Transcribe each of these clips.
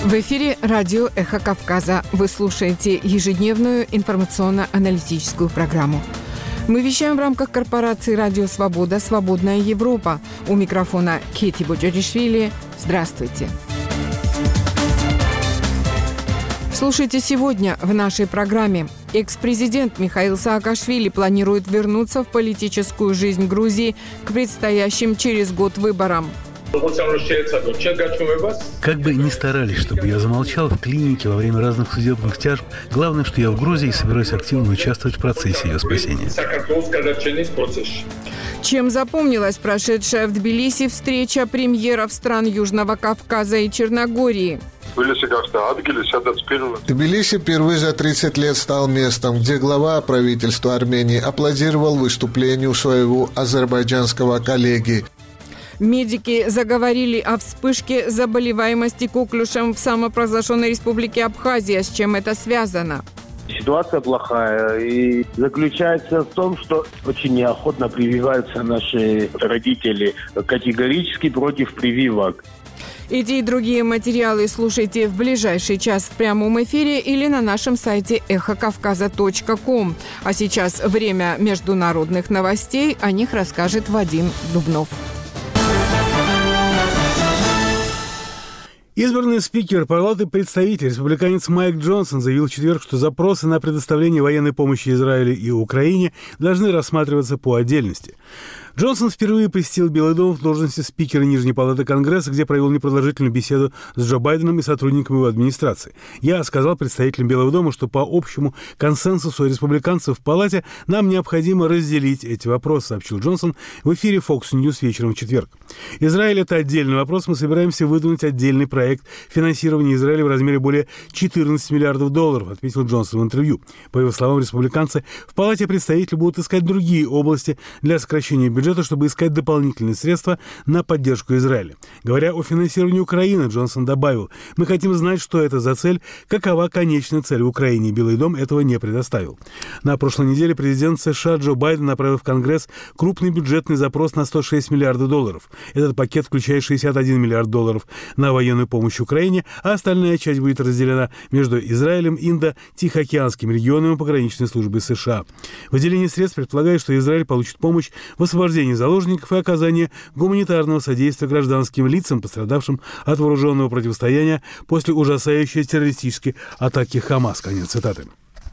В эфире радио «Эхо Кавказа». Вы слушаете ежедневную информационно-аналитическую программу. Мы вещаем в рамках корпорации «Радио Свобода. Свободная Европа». У микрофона Кети Боджаришвили. Здравствуйте. Слушайте сегодня в нашей программе. Экс-президент Михаил Саакашвили планирует вернуться в политическую жизнь Грузии к предстоящим через год выборам. Как бы ни старались, чтобы я замолчал в клинике во время разных судебных тяжб, главное, что я в Грузии и собираюсь активно участвовать в процессе ее спасения. Чем запомнилась прошедшая в Тбилиси встреча премьеров стран Южного Кавказа и Черногории? Тбилиси впервые за 30 лет стал местом, где глава правительства Армении аплодировал выступлению своего азербайджанского коллеги. Медики заговорили о вспышке заболеваемости коклюшем в самопровозглашенной республике Абхазия. С чем это связано? Ситуация плохая и заключается в том, что очень неохотно прививаются наши родители, категорически против прививок. Эти и другие материалы слушайте в ближайший час в прямом эфире или на нашем сайте эхокавказа.ком. А сейчас время международных новостей. О них расскажет Вадим Дубнов. Избранный спикер Палаты представителей, республиканец Майк Джонсон, заявил в четверг, что запросы на предоставление военной помощи Израилю и Украине должны рассматриваться по отдельности. Джонсон впервые посетил Белый дом в должности спикера Нижней палаты Конгресса, где провел непродолжительную беседу с Джо Байденом и сотрудниками его администрации. «Я сказал представителям Белого дома, что по общему консенсусу республиканцев в палате нам необходимо разделить эти вопросы», сообщил Джонсон в эфире Fox News вечером в четверг. «Израиль – это отдельный вопрос. Мы собираемся выдвинуть отдельный проект финансирования Израиля в размере более 14 миллиардов долларов», ответил Джонсон в интервью. По его словам, республиканцы в палате представителей будут искать другие области для сокращения бюджета, чтобы искать дополнительные средства на поддержку Израиля. Говоря о финансировании Украины, Джонсон добавил: «Мы хотим знать, что это за цель, какова конечная цель в Украине. Белый дом этого не предоставил». На прошлой неделе президент США Джо Байден направил в Конгресс крупный бюджетный запрос на 106 миллиардов долларов. Этот пакет включает 61 миллиард долларов на военную помощь Украине, а остальная часть будет разделена между Израилем, Индо-Тихоокеанским регионом и пограничной службой США. Выделение средств предполагает, что Израиль получит помощь в освобождении заложников и оказание гуманитарного содействия гражданским лицам, пострадавшим от вооруженного противостояния после ужасающей террористической атаки Хамас. Конец цитаты.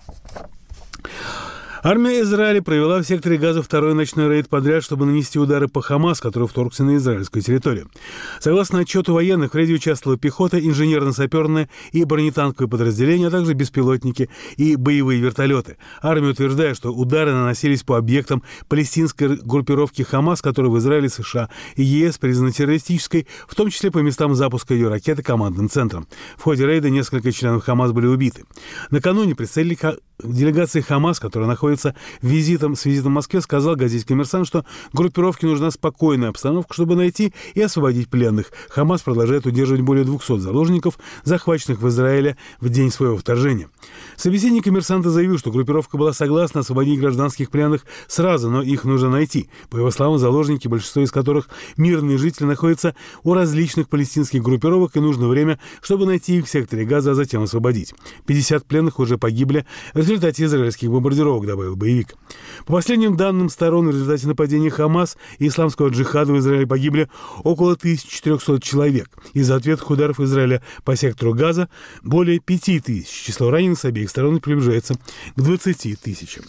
Армия Израиля провела в секторе Газа второй ночной рейд подряд, чтобы нанести удары по Хамас, который вторгся на израильскую территорию. Согласно отчету военных, в рейде участвовала пехота, инженерно-саперные и бронетанковые подразделения, а также беспилотники и боевые вертолеты. Армия утверждает, что удары наносились по объектам палестинской группировки Хамас, которая в Израиле, США и ЕС признана террористической, в том числе по местам запуска ее ракет и командным центрам. В ходе рейда несколько членов Хамас были убиты. Накануне представитель делегации Хамас, которая находится с визитом в Москве, сказал газете «Коммерсант», что группировке нужна спокойная обстановка, чтобы найти и освободить пленных. Хамас продолжает удерживать более 200 заложников, захваченных в Израиле в день своего вторжения. Собеседник «Коммерсанта» заявил, что группировка была согласна освободить гражданских пленных сразу, но их нужно найти. По его словам, заложники, большинство из которых мирные жители, находятся у различных палестинских группировок, и нужно время, чтобы найти их в секторе Газа, а затем освободить. 50 пленных уже погибли в результате израильских бомбардировок, добавил боевик. По последним данным сторон, в результате нападения Хамас и исламского джихада в Израиле погибли около 1400 человек. Из-за ответных ударов Израиля по сектору Газа более 5000. Число раненых с обеих сторон приближается к 20 тысячам.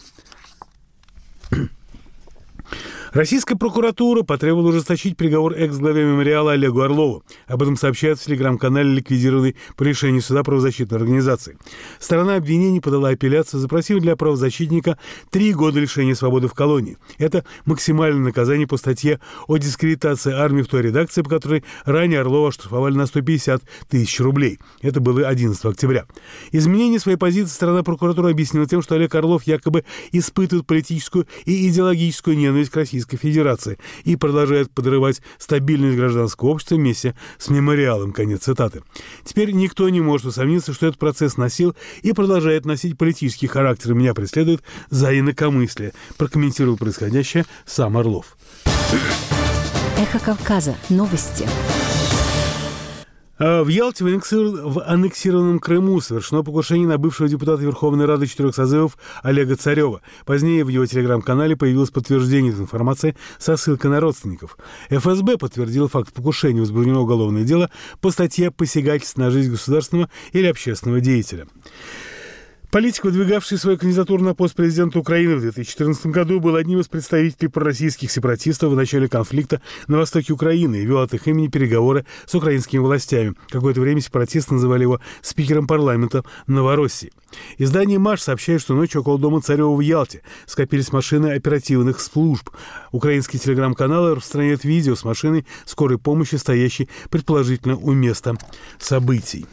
Российская прокуратура потребовала ужесточить приговор экс-главе мемориала Олегу Орлову. Об этом сообщают в телеграм-канале, ликвидированной по решению суда правозащитной организации. Сторона обвинений подала апелляцию, запросив для правозащитника 3 года лишения свободы в колонии. Это максимальное наказание по статье о дискредитации армии в той редакции, по которой ранее Орлова оштрафовали на 150 тысяч рублей. Это было 11 октября. Изменение своей позиции сторона прокуратуры объяснила тем, что Олег Орлов якобы испытывает политическую и идеологическую ненависть к Российской Федерации и продолжает подрывать стабильность гражданского общества вместе с мемориалом. Конец цитаты. Теперь никто не может усомниться, что этот процесс носил и продолжает носить политический характер, и меня преследует за инакомыслие, прокомментировал происходящее сам Орлов. Эхо Кавказа. Новости. В Ялте, в аннексированном Крыму, совершено покушение на бывшего депутата Верховной Рады 4 созывов Олега Царева. Позднее в его телеграм-канале появилось подтверждение этой информации со ссылкой на родственников. ФСБ подтвердил факт покушения, возбуждено уголовное дело по статье «Посягательство на жизнь государственного или общественного деятеля». Политик, выдвигавший свою кандидатуру на пост президента Украины в 2014 году, был одним из представителей пророссийских сепаратистов в начале конфликта на востоке Украины и вел от их имени переговоры с украинскими властями. Какое-то время сепаратисты называли его спикером парламента Новороссии. Издание «Маш» сообщает, что ночью около дома Царева в Ялте скопились машины оперативных служб. Украинские телеграм-каналы распространяют видео с машиной скорой помощи, стоящей предположительно у места событий.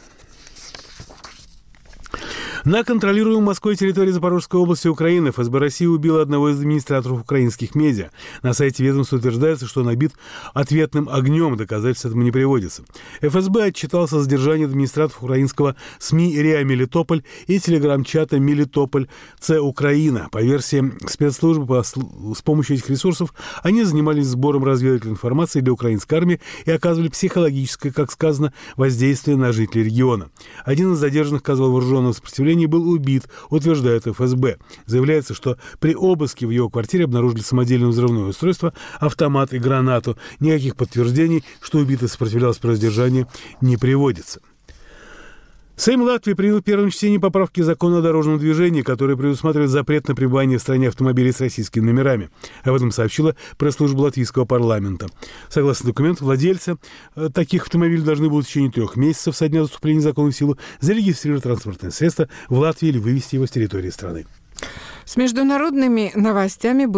На контролируемой Москвой территории Запорожской области Украины ФСБ России убила одного из администраторов украинских медиа. На сайте ведомства утверждается, что он убит ответным огнем, доказательств этому не приводится. ФСБ отчитался о задержании администраторов украинского СМИ РИА Мелитополь и телеграм-чата Мелитополь Це Украина. По версии спецслужбы, с помощью этих ресурсов они занимались сбором разведывательной информации для украинской армии и оказывали психологическое, как сказано, воздействие на жителей региона. Один из задержанных оказывал вооруженное сопротивление, был убит, утверждает ФСБ. Заявляется, что при обыске в его квартире обнаружили самодельное взрывное устройство, автомат и гранату. Никаких подтверждений, что убитый сопротивлялся при задержании, не приводится. Сейм Латвии принял в первом чтении поправки закона о дорожном движении, которые предусматривают запрет на пребывание в стране автомобилей с российскими номерами. Об этом сообщила пресс-служба латвийского парламента. Согласно документу, владельцы таких автомобилей должны будут в течение 3 месяцев со дня вступления закона в силу зарегистрировать транспортное средство в Латвии или вывести его с территории страны. С международными новостями был